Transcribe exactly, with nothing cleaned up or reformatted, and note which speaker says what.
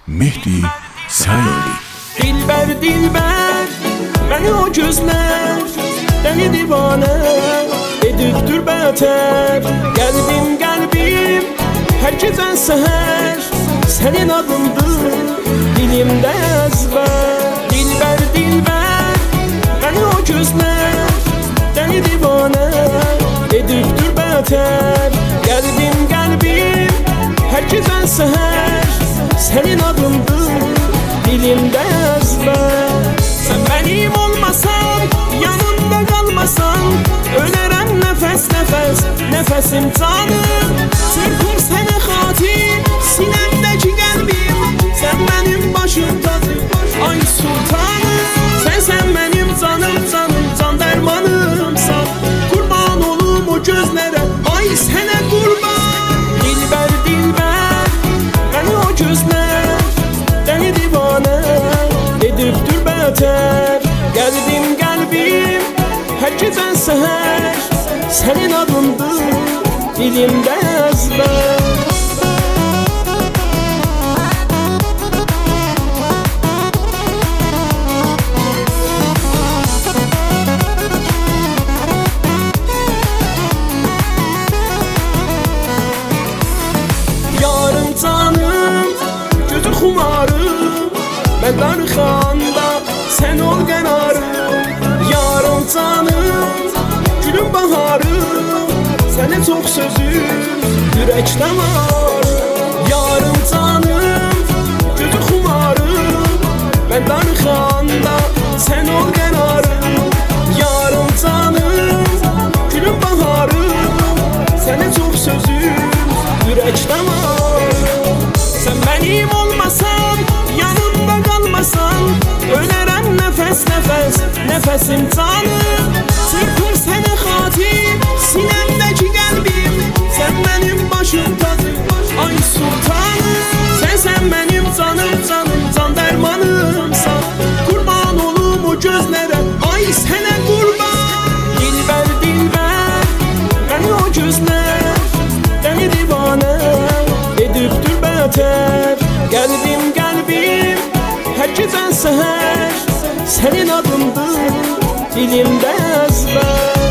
Speaker 1: Mehdi Sayoli.
Speaker 2: Dilber dilber beni o gözler deli divane ediptür beter. Gelbim gelbim her gecen seher senin adındır dilimde ezber. Dilber dilber beni o gözler deli divane ediptür beter. Gelbim gelbim her gecen seher senin adındır dilimde ezber. Sen benim olmasan, yanımda kalmasan ölerim nefes nefes, nefesim canım. Çırpır seni hatim, sinemdeki kalbim. Sen benim başım tacım, ay sultanım. Sen sen benim canım canım, can dermanımsan. Kurban olum o gözlere, ay sana kurban. Dilber dilber, beni o gözler deli divane ediptür beter. Gelbim gelbim her gecen seher senin adındır dilimde ezber. Yarım canım, gözü xumarım, ben darxanda sen ol qənarım. Yarım canım, gülüm baharım, sənə çox sözüm ürəkdə var. Yarım canım, gözü xumarım, ben darxanda sen ol qənarım. Yarım canım, gülüm baharım, sənə çox sözüm ürəkdə var. Sen benim olmasan, yanımda kalmasan ölerim nefes nefes, nefesim canım. Çırpır seni hatim, sinemdeki kalbim. Sen benim başım tacım, ay sultanım. Sen sen benim canım canım, can dermanımsan. Kurban olum o gözlere, ay sana kurban. Dilber dilber, beni o gözler deli divane ediptür beter. Gelbim gelbim her gecen seher senin adındır dilimde ezber.